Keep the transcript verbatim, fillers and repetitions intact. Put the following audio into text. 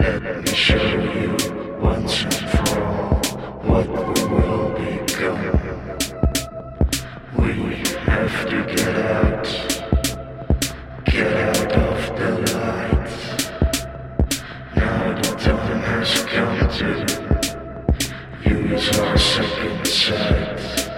Let me show you once and for all what we will become. We have to get out, get out of the light. Now the time has come to use our second sight.